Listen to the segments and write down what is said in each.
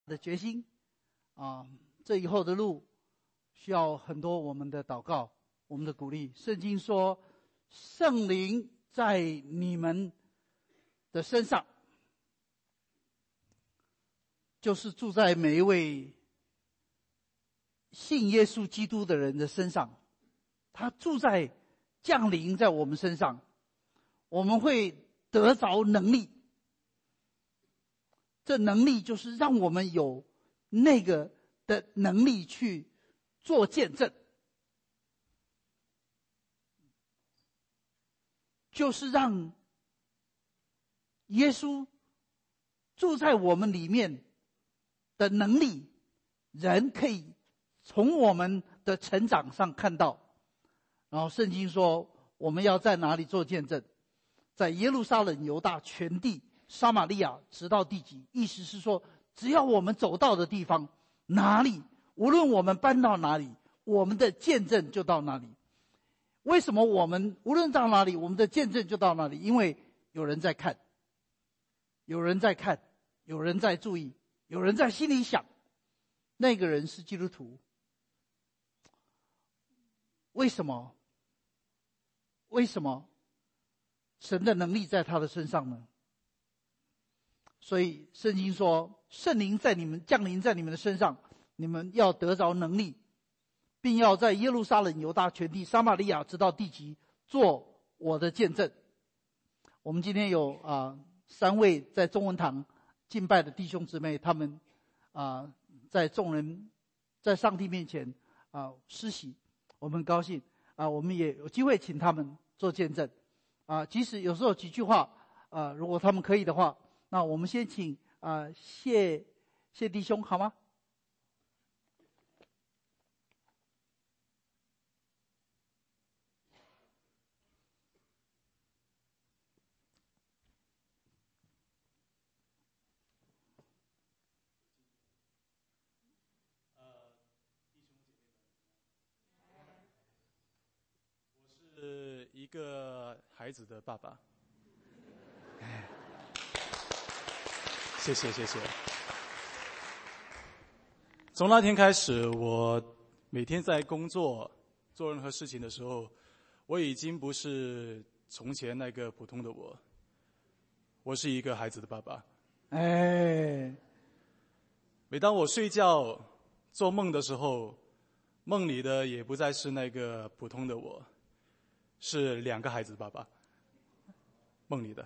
的决心这以后的路需要很多我们的祷告，我们的鼓励。圣经说，圣灵在你们的身上，就是住在每一位信耶稣基督的人的身上，他降临在我们身上，我们会得着能力。这能力就是让我们有那个的能力去做见证，就是让耶稣住在我们里面的能力，人可以从我们的成长上看到。然后圣经说，我们要在哪里做见证？在耶路撒冷、犹大全地、撒玛利亚，直到地极。意思是说，只要我们走到的地方，哪里，无论我们搬到哪里，我们的见证就到哪里。为什么我们无论到哪里，我们的见证就到哪里？因为有人在看，有人在看，有人在注意，有人在心里想，那个人是基督徒。为什么？为什么神的能力在他的身上呢？所以圣经说，圣灵降临在你们的身上，你们要得着能力，并要在耶路撒冷、犹大全地、撒玛利亚直到地极做我的见证。我们今天有3位在中文堂敬拜的弟兄姊妹，他们在众人在上帝面前施洗，我们很高兴我们也有机会请他们做见证即使有时候几句话如果他们可以的话，那我们先请谢弟兄好吗？ 我是一个孩子的爸爸。谢谢。从那天开始，我每天在工作做任何事情的时候，我已经不是从前那个普通的我是一个孩子的爸爸。每当我睡觉做梦的时候，梦里的也不再是那个普通的是2个孩子的爸爸，梦里的。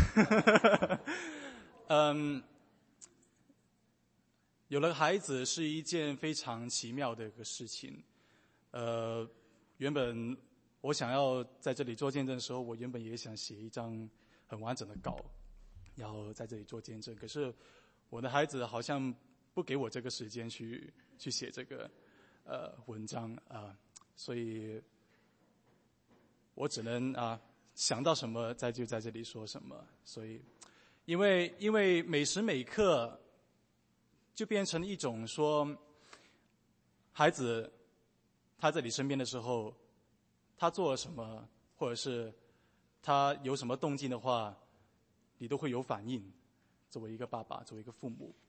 有了孩子是一件非常奇妙的一个事情。原本我想要在这里做见证的时候，我原本也想写一张很完整的稿，然后在这里做见证。可是我的孩子好像不给我这个时间去写这个文章所以我只能想到什么就在这里说什么。所以因为每时每刻就变成一种说，孩子他在你身边的时候，他做了什么，或者是他有什么动静的话，你都会有反应。作为一个爸爸，作为一个父母，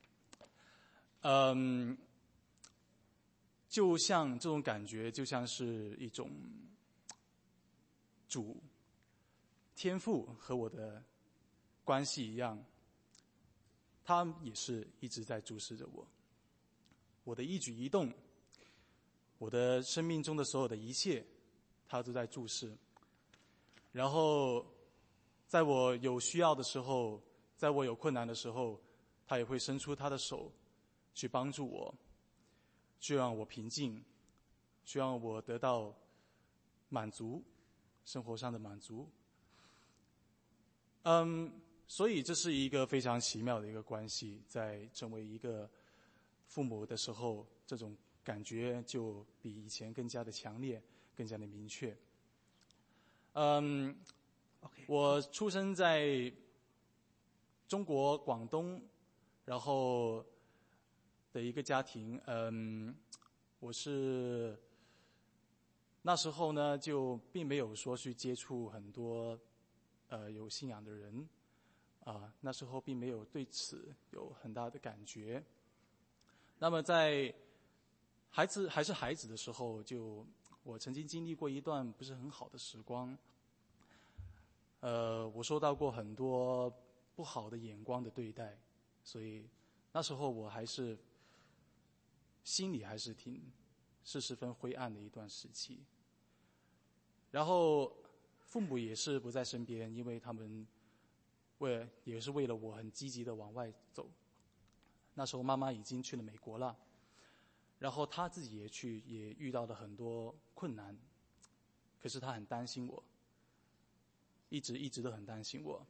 就像这种感觉，就像是一种主天父和我的关系一样，他也是一直在注视着我的一举一动，我的生命中的所有的一切，他都在注视。然后在我有需要的时候，在我有困难的时候，他也会伸出他的手去帮助我，去让我平静，去让我得到满足，生活上的满足。所以这是一个非常奇妙的一个关系，在成为一个父母的时候，这种感觉就比以前更加的强烈，更加的明确。我出生在中国广东，然后的一个家庭。我是那时候呢，就并没有说去接触很多有信仰的人那时候并没有对此有很大的感觉。 那么在孩子还是孩子的时候，我曾经经历过一段不是很好的时光。我受到过很多不好的眼光的对待，所以那时候我还是心里还是是十分灰暗的一段时期。然后父母也是不在身边，因为他们也是为了我很积极的往外走。那时候妈妈已经去了美国了，然后她自己也遇到了很多困难，可是她很担心我，一直都很担心我。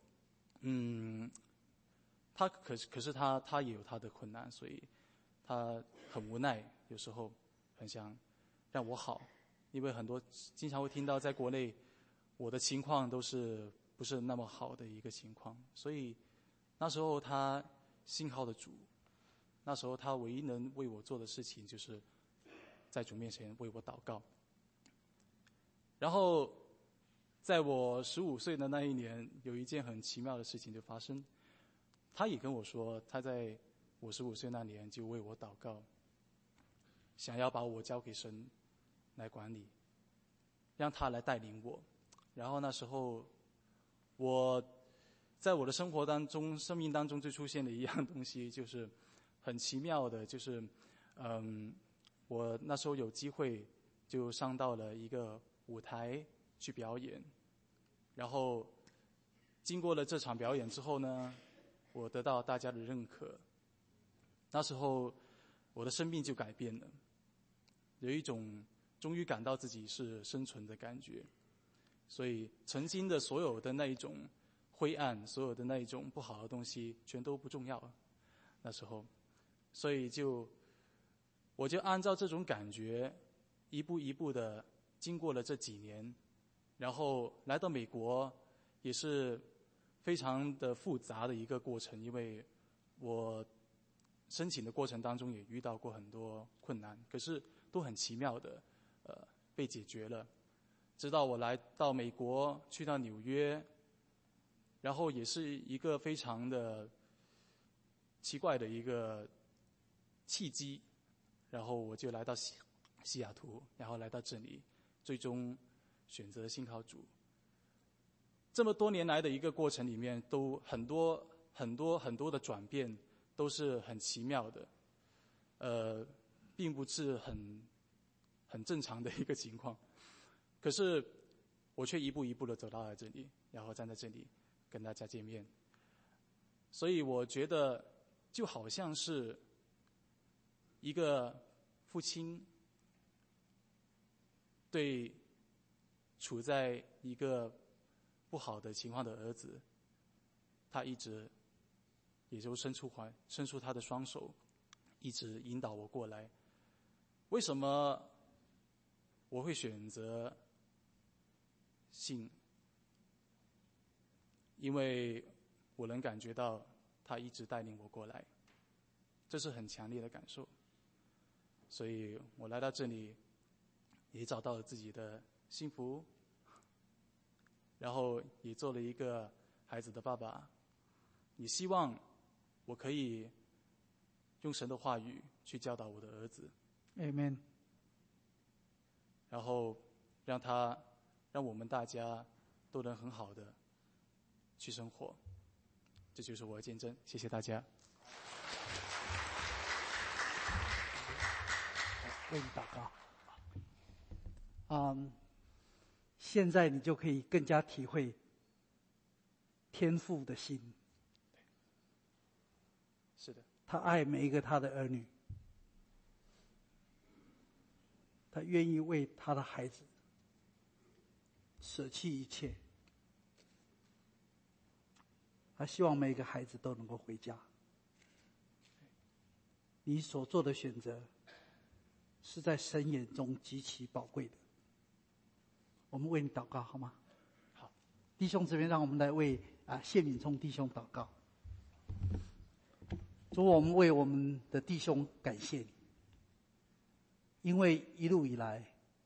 可是她也有她的困难，所以她很无奈，有时候很想让我好，因为经常会听到在国内我的情况都是不是那么好的一个情况，所以那时候她信靠的主，那时候她唯一能为我做的事情就是在主面前为我祷告。然后在我15岁的那一年，有一件很奇妙的事情就发生。他也跟我说，他在我15岁那年就为我祷告，想要把我交给神来管理，让他来带领我。然后那时候在我的生命当中就出现了一样东西，就是很奇妙的，就是我那时候有机会就上到了一个舞台去表演。然后经过了这场表演之后呢，我得到大家的认可。那时候我的生命就改变了，有一种终于感到自己是生存的感觉。所以曾经的所有的那一种灰暗，所有的那一种不好的东西全都不重要了。那时候，所以我就按照这种感觉一步一步的经过了这几年，然后来到美国也是非常的复杂的一个过程，因为我申请的过程当中也遇到过很多困难，可是都很奇妙的被解决了。直到我来到美国，去到纽约，然后也是一个非常的奇怪的一个契机，然后我就来到西雅图，然后来到这里，最终选择信靠主。这么多年来的一个过程里面，都很多的转变，都是很奇妙的，并不是很正常的一个情况。可是我却一步一步的走到了这里，然后站在这里跟大家见面。所以我觉得就好像是一个父亲对处在一个不好的情况的儿子，他一直也就伸出他的双手，一直引导我过来。为什么我会选择信？因为我能感觉到他一直带领我过来，这是很强烈的感受。所以我来到这里也找到了自己的幸福，然后也做了一个孩子的爸爸，也希望我可以用神的话语去教导我的儿子。 Amen。 然后让我们大家都能很好的去生活。这就是我的见证。谢谢大家。 为你祷告。现在你就可以更加体会天父的心。 是的， 他爱每一个他的儿女，他愿意为他的孩子舍弃一切，他希望每一个孩子都能够回家。你所做的选择是在神眼中极其宝贵的。我们为你祷告好吗？ 好， 弟兄这边让我们来为谢敏聪弟兄祷告。主，我们为我们的弟兄感谢你，因为一路以来，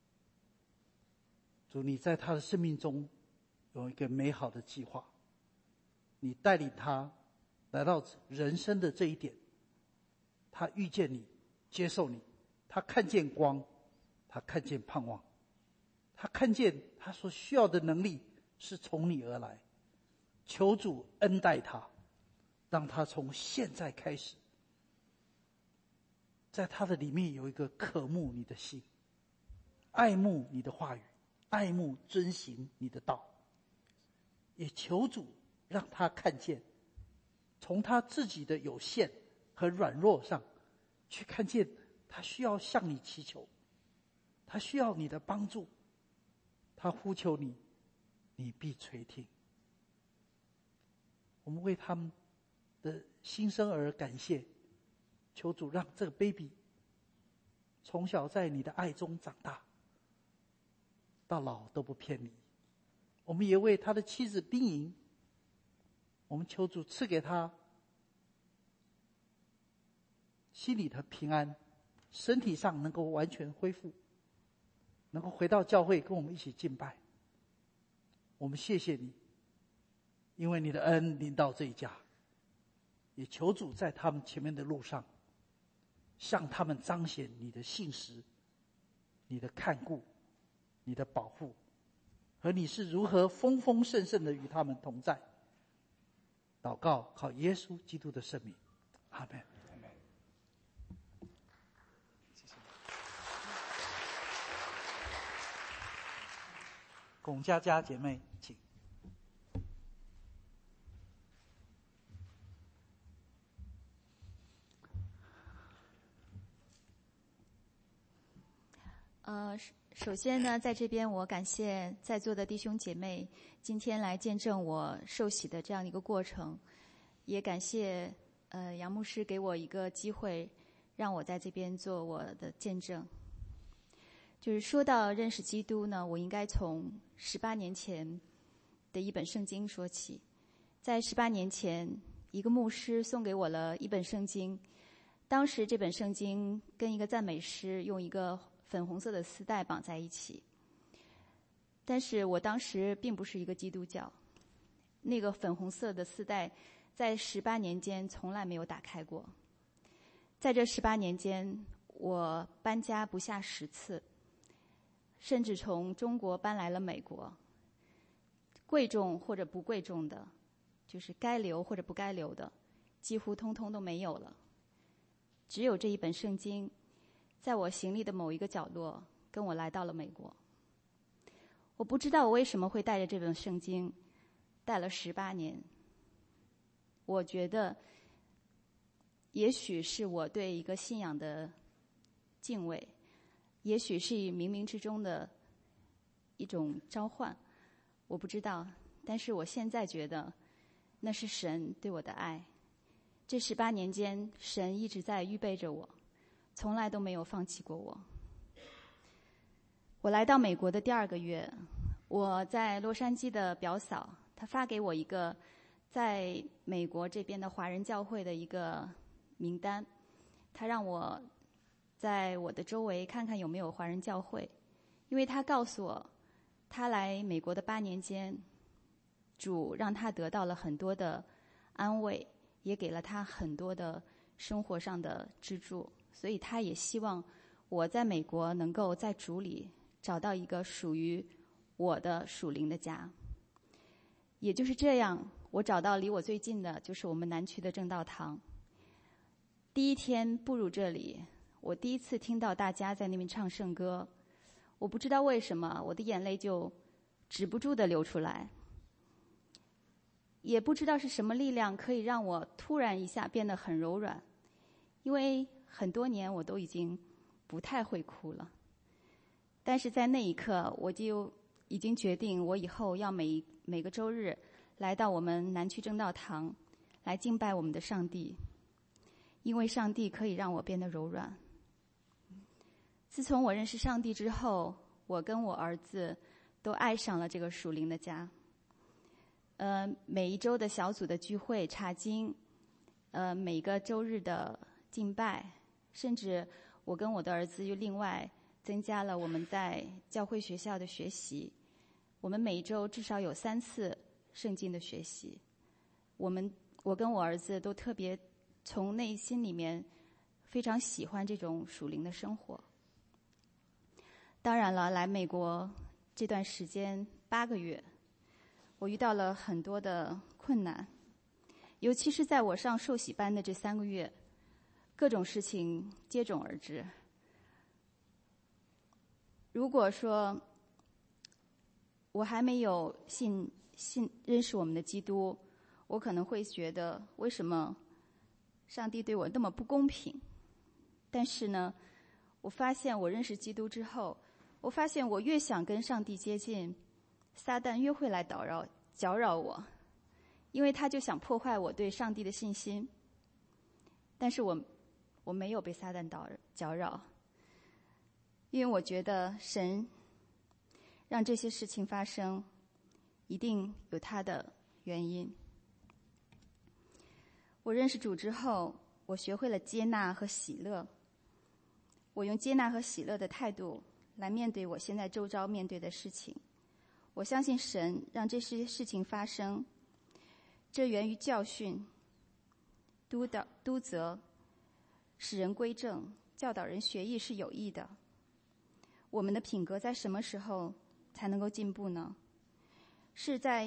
主你在他的生命中有一个美好的计划，你带领他来到人生的这一点，他遇见你， 接受你，他看见光，他看见盼望，他看见他所需要的能力是从你而来。求主恩待他，让他从现在开始，在他的里面有一个渴慕你的心，爱慕你的话语，爱慕遵行你的道。也求主让他看见，从他自己的有限和软弱上，去看见他需要向你祈求，他需要你的帮助，他呼求你，你必垂听。我们为他们的新生儿感谢，求主让这个 baby 从小在你的爱中长大，到老都不偏离。我们也为他的妻子丁莹，我们求主赐给他心里的平安，身体上能够完全恢复，能够回到教会跟我们一起敬拜。我们谢谢你，因为你的恩临到这一家，也求主在他们前面的路上，向他们彰显你的信实，你的看顾，你的保护，和你是如何丰丰盛盛的与他们同在。祷告靠耶稣基督的圣名，阿们。龚佳佳姐妹，请。 首先呢，在这边我感谢在座的弟兄姐妹今天来见证我受洗的这样一个过程，也感谢杨牧师给我一个机会，让我在这边做我的见证。就是说到认识基督呢，我应该从18年前的一本圣经说起。在18年前，一个牧师送给我了一本圣经，当时这本圣经跟一个赞美诗用一个粉红色的丝带绑在一起，但是我当时并不是一个基督教，那个粉红色的丝带在18年间从来没有打开过。在这18年间，我搬家不下10次，甚至从中国搬来了美国，贵重或者不贵重的，就是该留或者不该留的，几乎通通都没有了。只有这一本圣经在我行李的某一个角落跟我来到了美国。我不知道我为什么会带着这本圣经带了18年。我觉得也许是我对一个信仰的敬畏，也许是冥冥之中的一种召唤，我不知道。但是我现在觉得那是神对我的爱。这18年间，神一直在预备着我，从来都没有放弃过我。我来到美国的第2个月，我在洛杉矶的表嫂，她发给我一个在美国这边的华人教会的一个名单，她让我在我的周围看看有没有华人教会，因为她告诉我，她来美国的8年间，主让她得到了很多的安慰，也给了她很多的生活上的支柱，所以她也希望我在美国能够在主里找到一个属于我的属灵的家。也就是这样，我找到离我最近的就是我们南区的正道堂。第一天步入这里，我第一次听到大家在那边唱圣歌，我不知道为什么我的眼泪就止不住地流出来，也不知道是什么力量可以让我突然一下变得很柔软，因为很多年我都已经不太会哭了。但是在那一刻，我就已经决定，我以后要每个周日来到我们南区正道堂来敬拜我们的上帝，因为上帝可以让我变得柔软。自从我认识上帝之后，我跟我儿子都爱上了这个属灵的家。每一周的小组的聚会、查经，每个周日的敬拜，甚至我跟我的儿子又另外增加了我们在教会学校的学习。我们每一周至少有3次圣经的学习。我跟我儿子都特别从内心里面非常喜欢这种属灵的生活。当然了，来美国这段时间8个月，我遇到了很多的困难，尤其是在我上受洗班的这3个月，各种事情接踵而至。如果说我还没有认识我们的基督，我可能会觉得为什么上帝对我那么不公平。但是呢，我发现我认识基督之后，我发现我越想跟上帝接近，撒旦越会来搅扰我，因为他就想破坏我对上帝的信心。但是我没有被撒旦搅扰，因为我觉得神让这些事情发生，一定有他的原因。我认识主之后，我学会了接纳和喜乐。我用接纳和喜乐的态度来面对我现在周遭面对的事情。我相信神让这些事情发生，这源于教训、督责，使人归正，教导人学艺是有益的。我们的品格在什么时候才能够进步呢？是在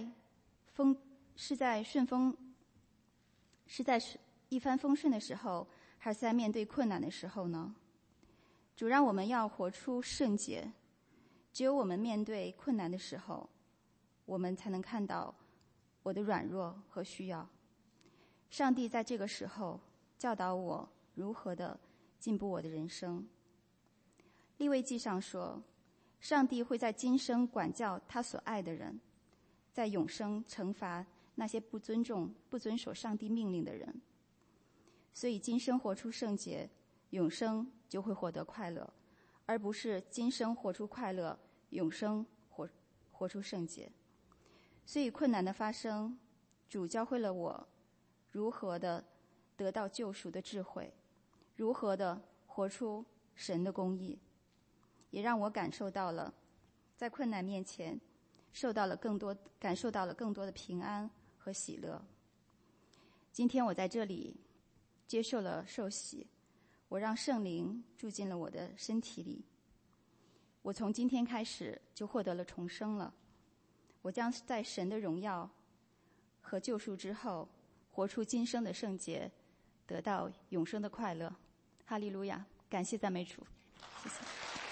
一帆风顺的时候，还是在面对困难的时候呢？主让我们要活出圣洁，只有我们面对困难的时候，我们才能看到我的软弱和需要。上帝在这个时候教导我如何的进步我的人生。利未记上说，上帝会在今生管教他所爱的人，在永生惩罚那些不遵守上帝命令的人。所以今生活出圣洁，永生就会获得快乐，而不是今生活出快乐，永生活出圣洁。所以困难的发生，主教会了我如何的得到救赎的智慧，如何的活出神的公义，也让我感受到了在困难面前感受到了更多的平安和喜乐。今天我在这里接受了受洗，我让圣灵住进了我的身体里。我从今天开始就获得了重生了。我将在神的荣耀和救赎之后，活出今生的圣洁，得到永生的快乐。哈利路亚！感谢赞美主，谢谢。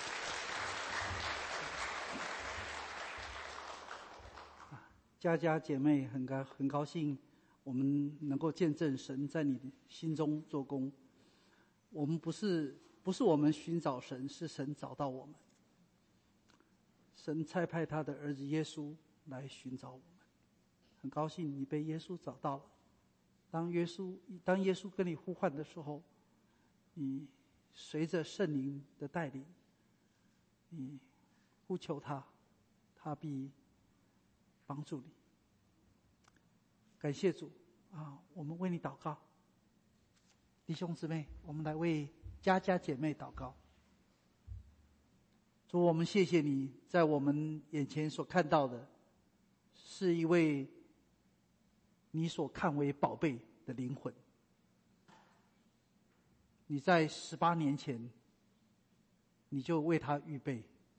佳佳姐妹很高兴，我们能够见证神在你的心中做工。我们不是我们寻找神，是神找到我们。神差派他的儿子耶稣来寻找我们。很高兴你被耶稣找到了。当耶稣跟你呼唤的时候，你随着圣灵的带领，你呼求他，他必帮助你。感谢主啊！我们为你祷告，弟兄姊妹，我们来为佳佳姐妹祷告。主，我们谢谢你，在我们眼前所看到的，是一位你所看为宝贝的灵魂。你在18年前，你就为他预备，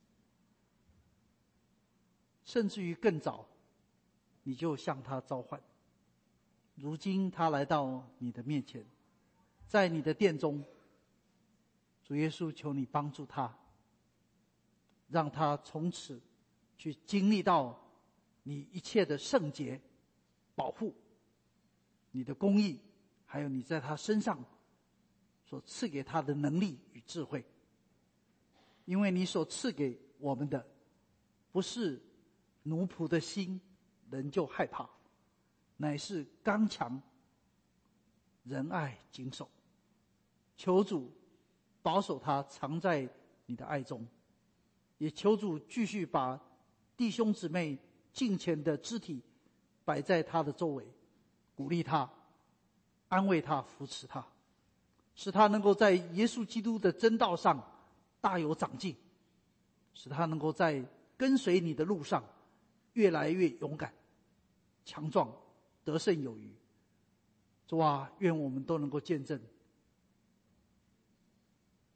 甚至于更早，你就向他召唤。如今他来到你的面前，在你的殿中，主耶稣，求你帮助他，让他从此去经历到你一切的圣洁、保护，你的公义，还有你在他身上所赐给他的能力与智慧。因为你所赐给我们的，不是奴仆的心，人就害怕，乃是刚强、仁爱、谨守。求主保守他藏在你的爱中，也求主继续把弟兄姊妹敬虔的肢体摆在他的周围，鼓励他，安慰他，扶持他，使他能够在耶稣基督的真道上大有长进，使他能够在跟随你的路上越来越勇敢、强壮，得胜有余。主啊，愿我们都能够见证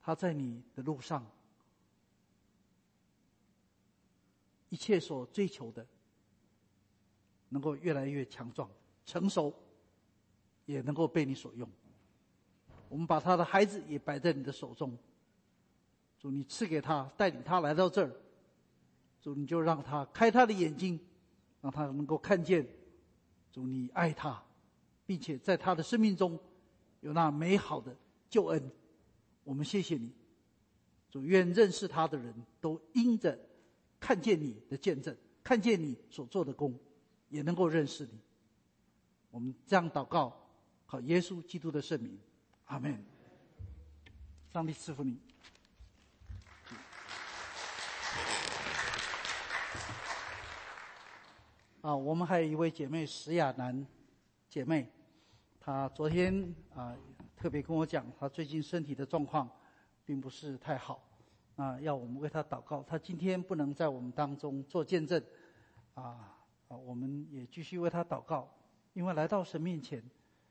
他在你的路上一切所追求的能够越来越强壮成熟，也能够被你所用。我们把他的孩子也摆在你的手中，主你赐给他，带领他来到这儿，主你就让他开他的眼睛，让他能够看见主你爱他，并且在他的生命中有那美好的救恩。我们谢谢你，主愿认识他的人都因着看见你的见证，看见你所做的工，也能够认识你。我们这样祷告，靠耶稣基督的圣名，阿们。上帝赐福你。我们还有一位姐妹石亚楠姐妹，她昨天特别跟我讲，她最近身体的状况并不是太好，要我们为她祷告。她今天不能在我们当中做见证，我们也继续为她祷告，因为来到神面前，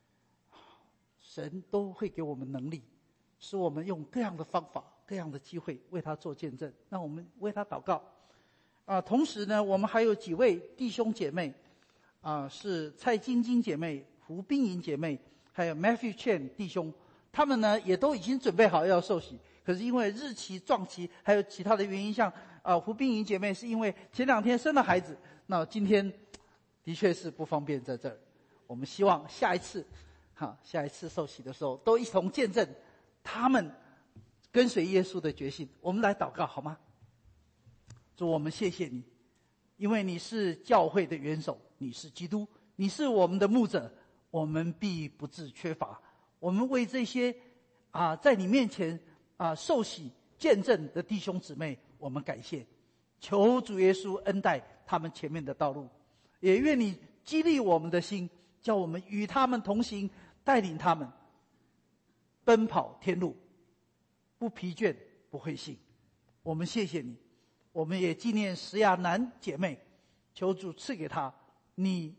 神都会给我们能力，使我们用各样的方法、各样的机会为她做见证。那我们为她祷告。同时呢，我们还有几位弟兄姐妹，是蔡晶晶姐妹、胡冰莹姐妹，还有 Matthew Chen 弟兄，他们呢也都已经准备好要受洗，可是因为日期撞期，还有其他的原因，像胡冰莹姐妹是因为前2天生了孩子，那今天的确是不方便在这儿。我们希望下一次受洗的时候，都一同见证他们跟随耶稣的决心。我们来祷告好吗？主，我们谢谢你，因为你是教会的元首，你是基督，你是我们的牧者，我们必不致缺乏。我们为这些在你面前受洗见证的弟兄姊妹，我们感谢，求主耶稣恩待他们前面的道路，也愿你激励我们的心，叫我们与他们同行，带领他们奔跑天路，不疲倦不灰心。我们谢谢你，我们也纪念石亚楠姐妹，求主赐给她你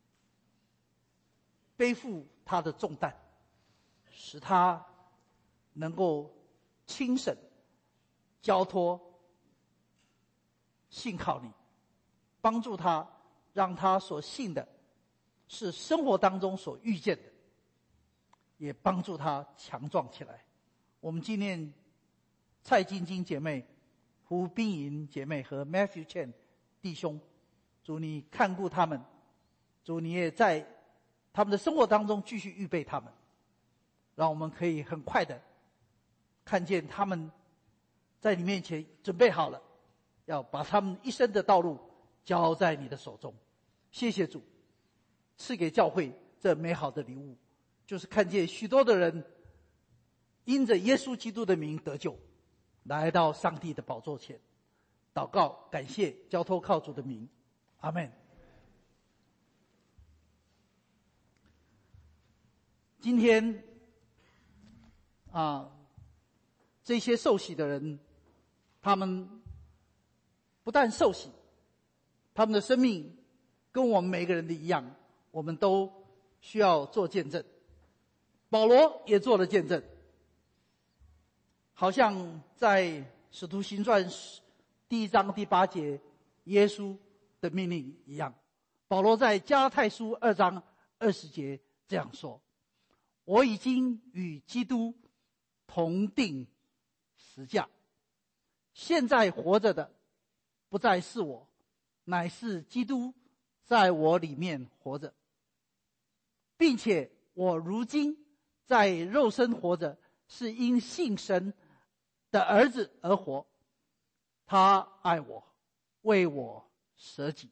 背负她的重担，使她能够轻省交托，信靠你，帮助她，让她所信的是生活当中所遇见的，也帮助她强壮起来。我们纪念蔡晶晶姐妹、胡冰莹姐妹和 Matthew Chen 弟兄，主你看顾他们，主你也在他们的生活当中继续预备他们，让我们可以很快的看见他们在你面前准备好了，要把他们一生的道路交在你的手中。谢谢主赐给教会这美好的礼物，就是看见许多的人因着耶稣基督的名得救，来到上帝的宝座前，祷告感谢，交托靠主的名，阿们。今天这些受洗的人，他们不但受洗，他们的生命跟我们每个人的一样，我们都需要做见证。保罗也做了见证，好像在使徒行传1章第8节耶稣的命令一样。保罗在加拉太书2章20节这样说，我已经与基督同定十架，现在活着的不再是我，乃是基督在我里面活着，并且我如今在肉身活着，是因信神的儿子而活，他爱我，为我舍己。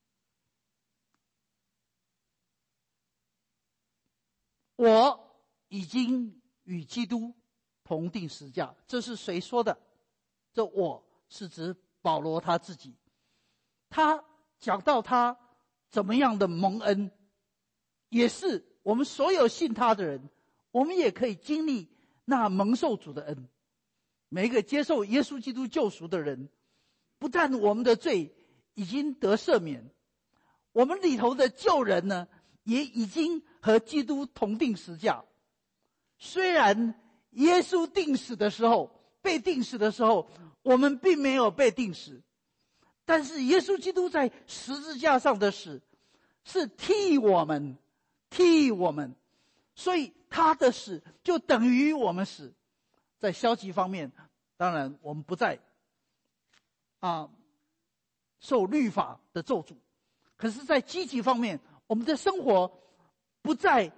我已经与基督同定十架，这是谁说的？这我是指保罗他自己。他讲到他怎么样的蒙恩，也是我们所有信他的人，我们也可以经历那蒙受主的恩。每一个接受耶稣基督救赎的人，不但我们的罪已经得赦免，我们里头的旧人呢，也已经和基督同定十架。虽然耶稣定死的时候，被定死的时候，我们并没有被定死，但是耶稣基督在十字架上的死是替我们，所以他的死就等于我们死。在消极方面，当然我们不再受律法的咒诅，可是在积极方面，我们的生活不再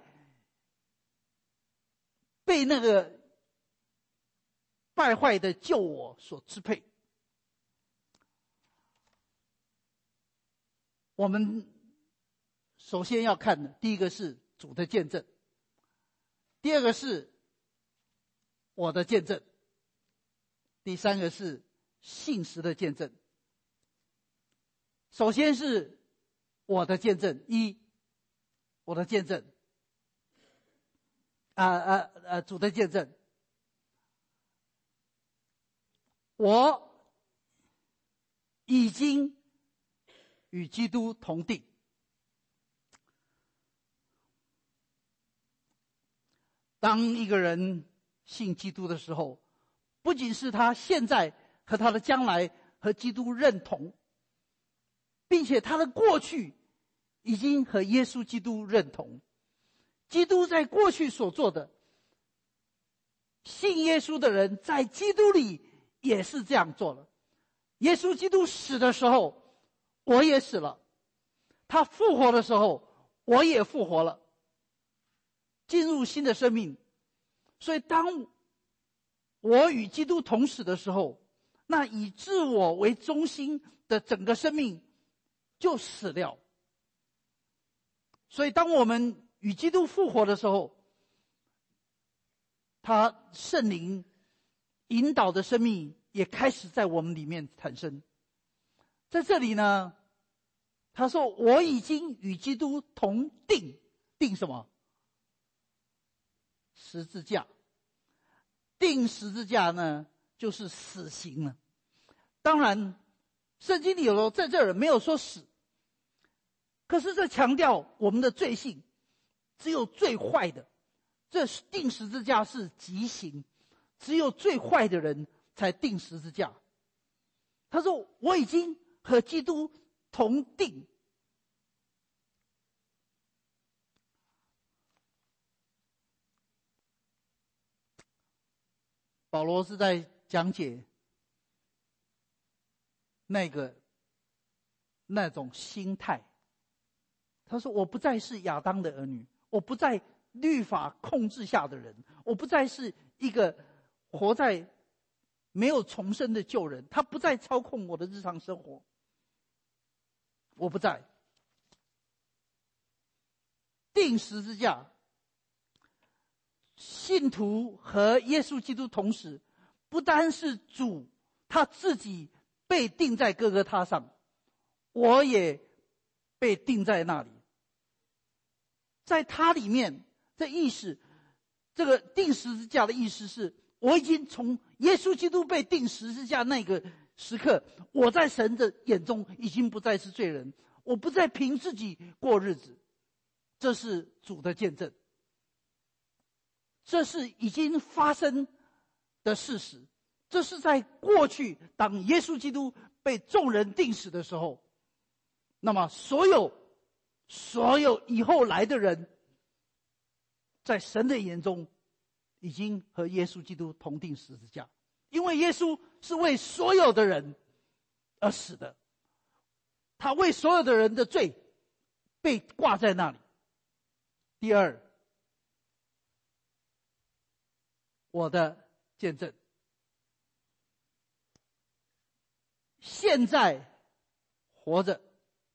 被那个败坏的旧我所支配。我们首先要看的，第一个是主的见证，第二个是我的见证，第三个是信实的见证。首先是我的见证，我的见证，主的见证。我已经与基督同定。当一个人信基督的时候，不仅是他现在和他的将来和基督认同，并且他的过去已经和耶稣基督认同。基督在过去所做的，信耶稣的人在基督里也是这样做了。耶稣基督死的时候，我也死了；他复活的时候，我也复活了，进入新的生命。所以当我与基督同死的时候，那以自我为中心的整个生命就死掉。所以当我们与基督复活的时候，他圣灵引导的生命也开始在我们里面产生。在这里呢，他说我已经与基督同定。定什么？十字架。定十字架呢，就是死刑了。当然圣经里有在这儿没有说死，可是这强调我们的罪性，只有最坏的，这定十字架是极刑，只有最坏的人才定十字架。他说我已经和基督同定。保罗是在讲解那种心态。他说我不再是亚当的儿女，我不在律法控制下的人，我不再是一个活在没有重生的旧人，他不再操控我的日常生活，我不再定十字架。信徒和耶稣基督同时，不单是主他自己被钉在各各他上，我也被钉在那里。在他里面，这意思，这个钉十字架的意思是，我已经从耶稣基督被钉十字架那个时刻，我在神的眼中已经不再是罪人，我不再凭自己过日子。这是主的见证，这是已经发生的事实，这是在过去当耶稣基督被众人钉死的时候，那么所有以后来的人，在神的眼中已经和耶稣基督同定十字架，因为耶稣是为所有的人而死的，他为所有的人的罪被挂在那里。第二，我的见证，现在活着，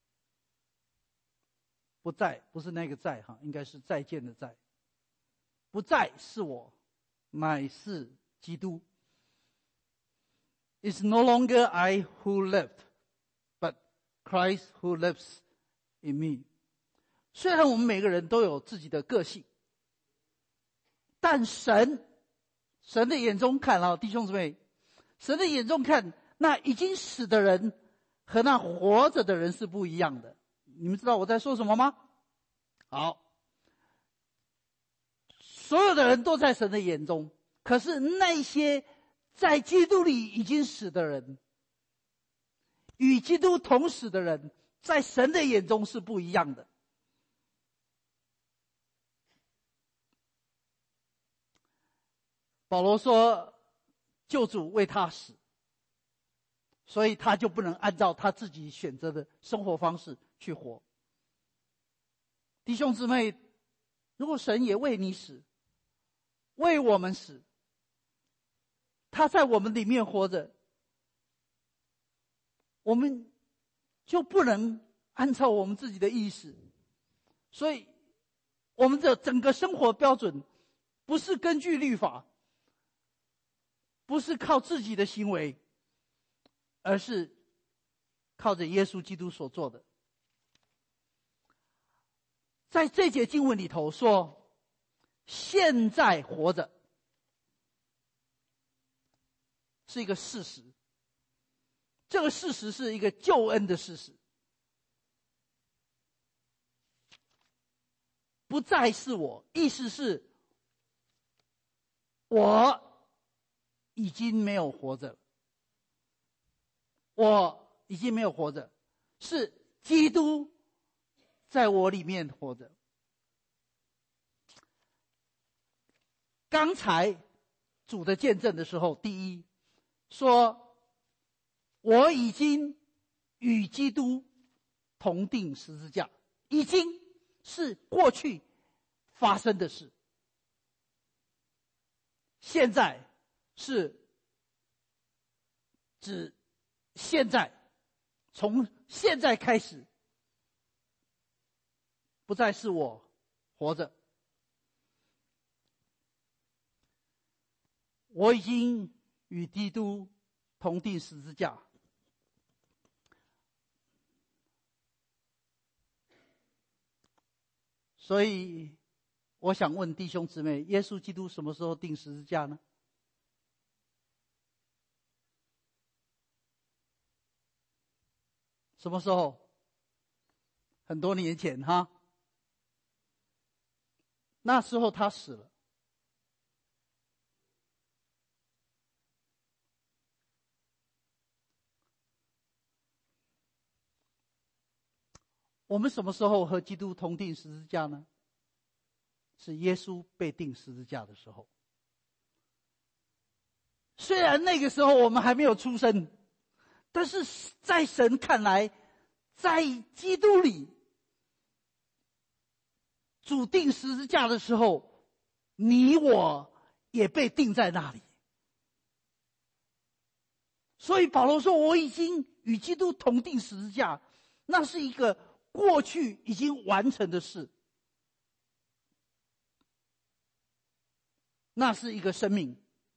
不在，不是那个在哈，应该是再见的在，不再是我，乃是基督。It's no longer I who lived, but Christ who lives in me. 虽然我们每个人都有自己的个性，但神的眼中看啊，弟兄姊妹，神的眼中看，那已经死的人和那活着的人是不一样的。你们知道我在说什么吗？好，所有的人都在神的眼中， 可是那些在基督里已经死的人，与基督同死的人，在神的眼中是不一样的。保罗说，救主为他死，所以他就不能按照他自己选择的生活方式去活。弟兄姊妹，如果神也为你死，为我们死，他在我们里面活着，我们就不能按照我们自己的意思。所以我们的整个生活标准不是根据律法，不是靠自己的行为，而是靠着耶稣基督所做的。在这节经文里头说，现在活着是一个事实，这个事实是一个救恩的事实，不再是我，意思是我已经没有活着，我已经没有活着，是基督在我里面活着。刚才主的见证的时候，第一说，我已经与基督同定十字架，已经是过去发生的事，现在是指现在，从现在开始，不再是我活着，我已经与基督同定十字架。所以我想问弟兄姊妹，耶稣基督什么时候定十字架呢？什么时候？很多年前哈。那时候他死了。我们什么时候和基督同定十字架呢？是耶稣被钉十字架的时候。虽然那个时候我们还没有出生，但是在神看来，在基督里，主钉十字架的时候，你我也被钉在那里。所以保罗说，我已经与基督同钉十字架，那是一个过去已经完成的事，那是一个生命。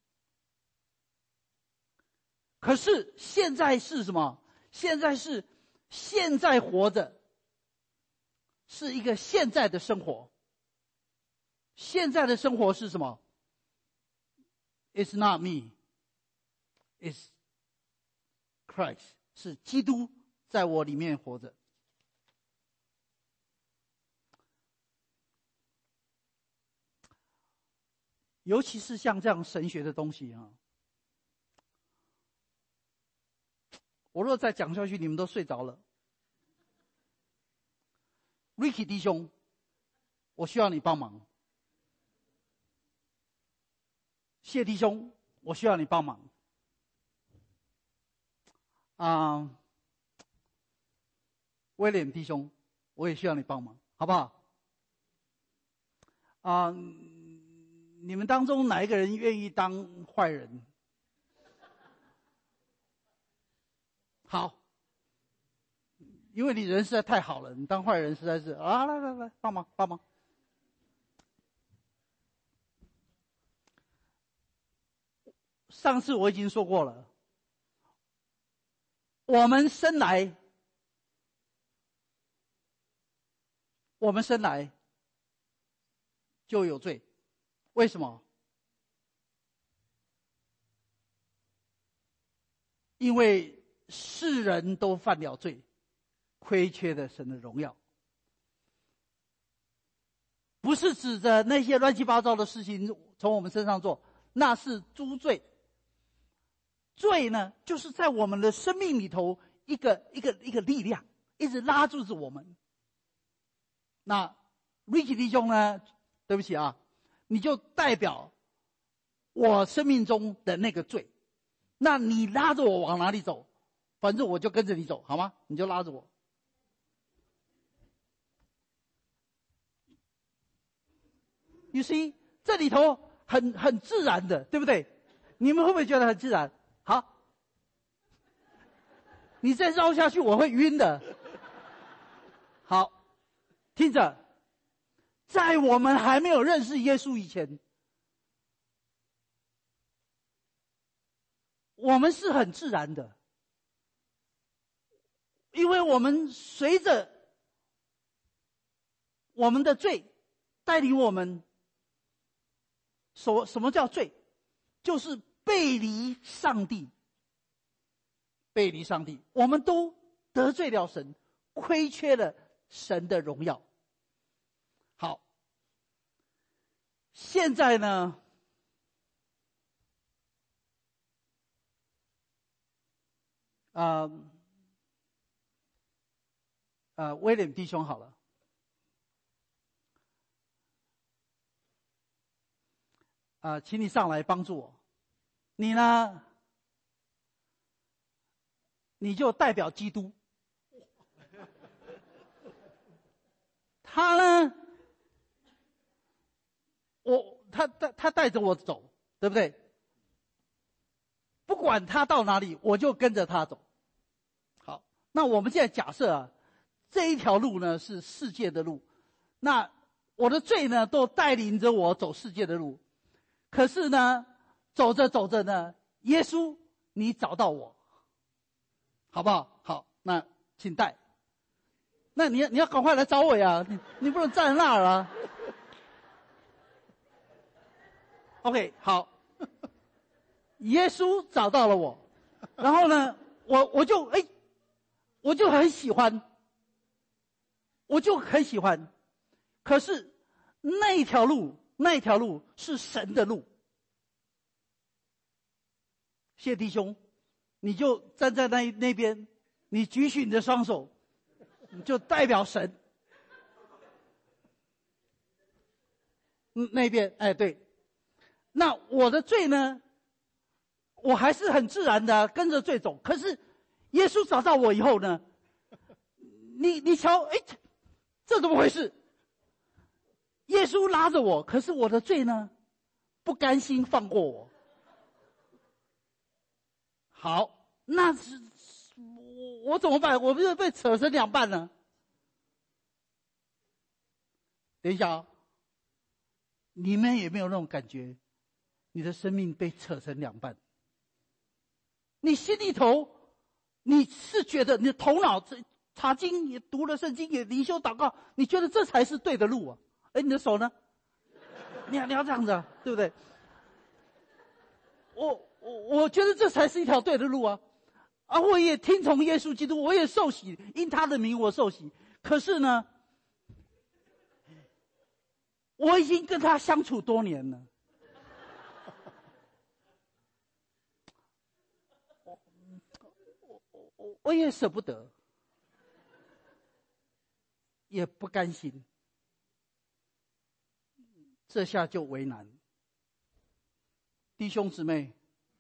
可是现在是什么？现在是现在活着，是一个现在的生活。现在的生活是什么？ It's not me, it's Christ， 是基督在我里面活着。尤其是像这样神学的东西啊，我若再讲下去，你们都睡着了。Ricky 弟兄，我需要你帮忙。谢弟兄，我需要你帮忙。威廉弟兄，我也需要你帮忙，好不好？你们当中哪一个人愿意当坏人？好，因为你人实在太好了，你当坏人实在是来帮忙帮忙。上次我已经说过了，我们生来就有罪。为什么？因为世人都犯了罪，亏缺了神的荣耀。不是指着那些乱七八糟的事情从我们身上做， 那是诸罪。罪呢，就是在我们的生命里头一个力量，一直拉住着我们。那 Ricky 弟兄呢，对不起啊，你就代表我生命中的那个罪。那你拉着我往哪里走，反正我就跟着你走，好吗？你就拉着我。You see， 这里头很自然的，对不对？你们会不会觉得很自然？好，你再绕下去我会晕的。好，听着，在我们还没有认识耶稣以前，我们是很自然的，因为我们随着我们的罪带领我们。什么叫罪？就是背离上帝。背离上帝，我们都得罪了神，亏缺了神的荣耀。好，现在呢，威廉弟兄好了。请你上来帮助我。你呢？你就代表基督。他呢？他带着我走，对不对？不管他到哪里，我就跟着他走。好，那我们现在假设啊，这一条路呢是世界的路，那我的罪呢都带领着我走世界的路。可是呢，走着走着呢，耶稣，你找到我，好不好？好，那请带。那你要赶快来找我呀！你不能站在那儿啊。OK， 好。耶稣找到了我，然后呢，我就很喜欢，可是那条路是神的路。谢弟兄，你就站在那边，你举起你的双手，你就代表神。那边，哎，对。那我的罪呢，我还是很自然的跟着罪走。可是耶稣找到我以后呢，你瞧，哎，这怎么回事？耶稣拉着我，可是我的罪呢，不甘心放过我。好，那是我怎么办？我不是被扯成两半了？等一下啊，你们有没有那种感觉？你的生命被扯成两半，你心里头，你是觉得你的头脑查经也读了圣经也灵修祷告，你觉得这才是对的路啊？哎，你的手呢？你要这样子啊，对不对？我觉得这才是一条对的路啊！啊，我也听从耶稣基督，我也受洗，因他的名我受洗。可是呢，我已经跟他相处多年了，我也舍不得，也不甘心，这下就为难。弟兄姊妹，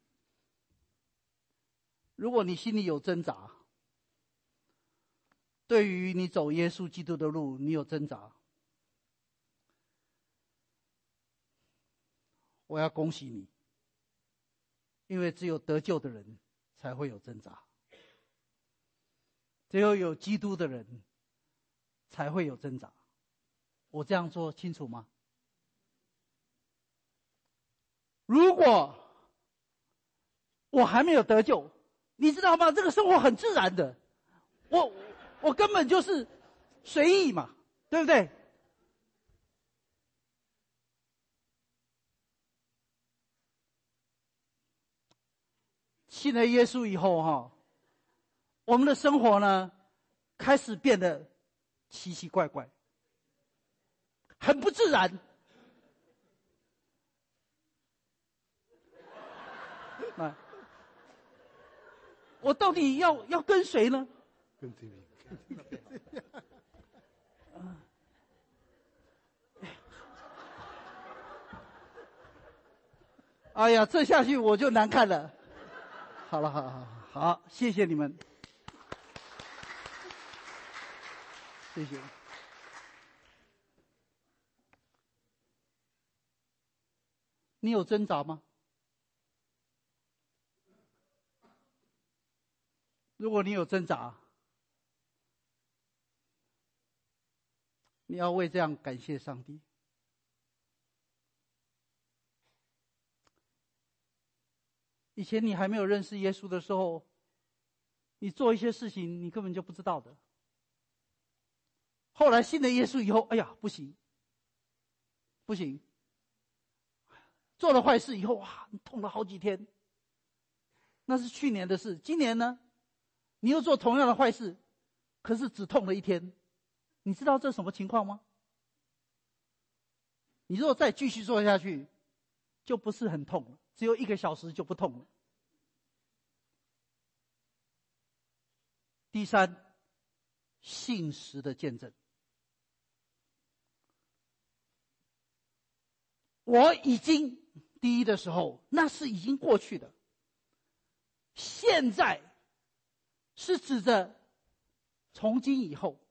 如果你心里有挣扎，对于你走耶稣基督的路，你有挣扎，我要恭喜你，因为只有得救的人才会有挣扎，只有基督的人才会有挣扎。我这样说清楚吗？如果我还没有得救，你知道吗？这个生活很自然的，我根本就是随意嘛，对不对？信了耶稣以后我们的生活呢，开始变得奇奇怪怪，很不自然。 来，我到底要跟谁呢？ 跟这边。 哎呀，这下去我就难看了。好了，好，谢谢你们，谢谢。你有挣扎吗？如果你有挣扎，你要为这样感谢上帝。以前你还没有认识耶稣的时候，你做一些事情你根本就不知道的。后来信了耶稣以后，哎呀，不行，做了坏事以后，哇，你痛了好几天。那是去年的事，今年呢，你又做同样的坏事，可是只痛了一天。你知道这是什么情况吗？你如果再继续做下去，就不是很痛了，只有1个小时就不痛了。第三，信实的见证。我已经第一的时候，那是已经过去的。现在是指着从今以后。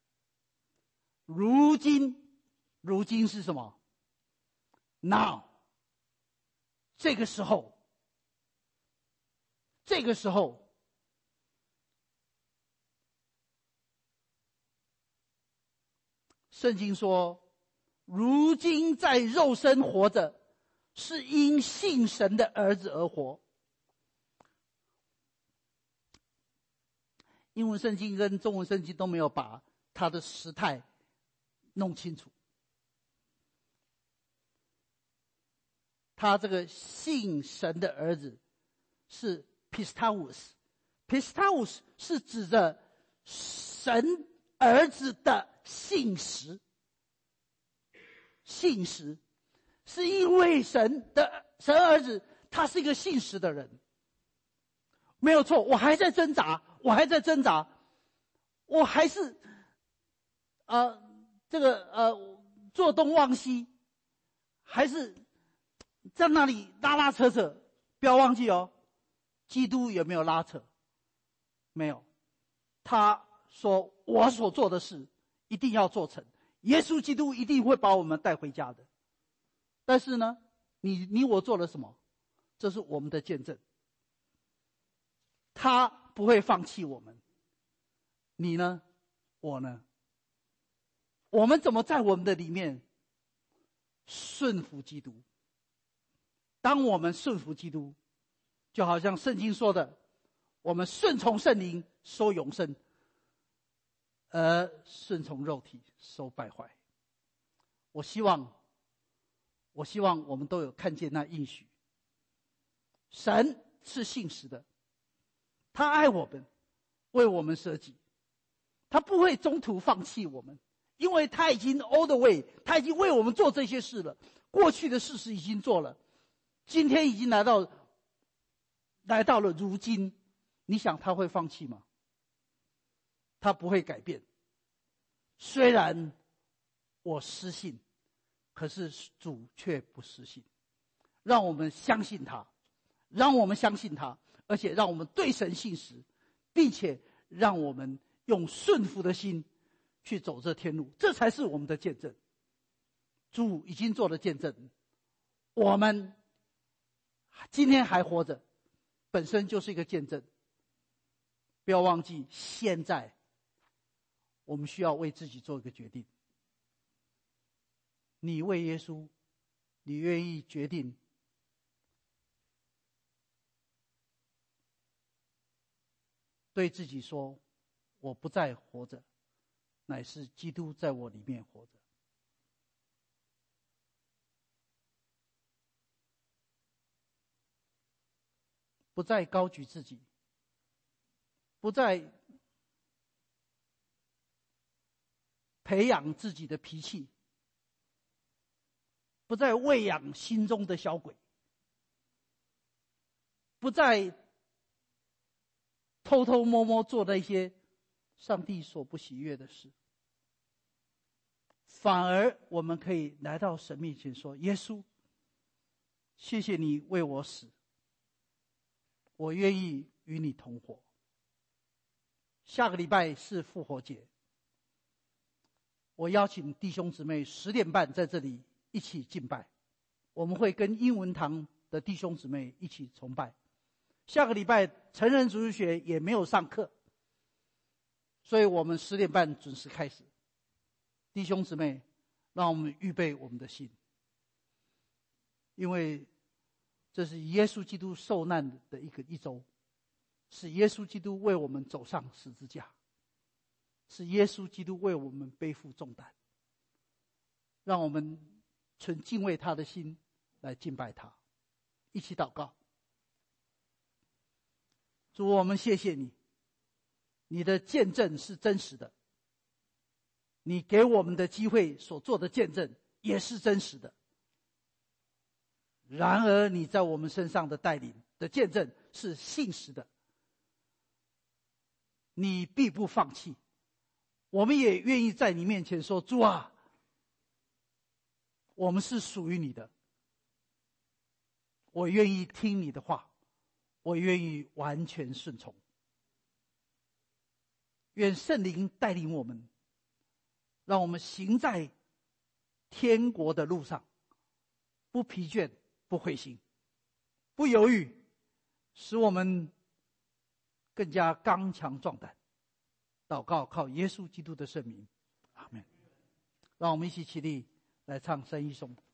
如今是什么 ？Now， 这个时候，圣经说，如今在肉身活着，是因信神的儿子而活。英文圣经跟中文圣经都没有把它的时态弄清楚。他这个信神的儿子是 Pistos 是指着神儿子的信实。信实是因为神儿子他是一个信实的人，没有错。我还在挣扎，我还是坐东望西，还是在那里拉扯。不要忘记哦，基督有没有拉扯？没有。他说我所做的事一定要做成，耶稣基督一定会把我们带回家的。但是呢，你我做了什么？这是我们的见证。他不会放弃我们。你呢？我呢？我们怎么在我们的里面顺服基督？当我们顺服基督，就好像圣经说的，我们顺从圣灵收永生，而顺从肉体收败坏。我希望我们都有看见那应许。神是信实的，他爱我们，为我们舍己，他不会中途放弃我们，因为他已经 all the way， 他已经为我们做这些事了。过去的事实已经做了，今天已经来到了如今，你想他会放弃吗？他不会改变。虽然我失信，可是主却不失信。让我们相信他，而且让我们对神信实，并且让我们用顺服的心去走这天路，这才是我们的见证。主已经做了见证，我们今天还活着，本身就是一个见证。不要忘记，现在我们需要为自己做一个决定。你为耶稣，你愿意决定对自己说，我不再活着，乃是基督在我里面活着。不再高举自己，不再培养自己的脾气，不再喂养心中的小鬼， 不再偷偷摸摸做那些上帝所不喜悦的事，反而我们可以来到神面前说：耶稣，谢谢你为我死，我愿意与你同活。下个礼拜是复活节，我邀请弟兄姊妹10点半在这里一起敬拜，我们会跟英文堂的弟兄姊妹一起崇拜。下个礼拜成人主日学也没有上课，所以我们10点半准时开始。弟兄姊妹，让我们预备我们的心，因为这是耶稣基督受难的一周，是耶稣基督为我们走上十字架，是耶稣基督为我们背负重担。让我们存敬畏他的心来敬拜他，一起祷告。主，我们谢谢你，你的见证是真实的，你给我们的机会所做的见证也是真实的。然而你在我们身上的带领的见证是信实的，你必不放弃。我们也愿意在你面前说：主啊，我们是属于你的，我愿意听你的话，我愿意完全顺从。愿圣灵带领我们，让我们行在天国的路上，不疲倦，不灰心，不犹豫，使我们更加刚强壮胆。祷告靠耶稣基督的圣名，阿们。让我们一起起立来唱圣一颂。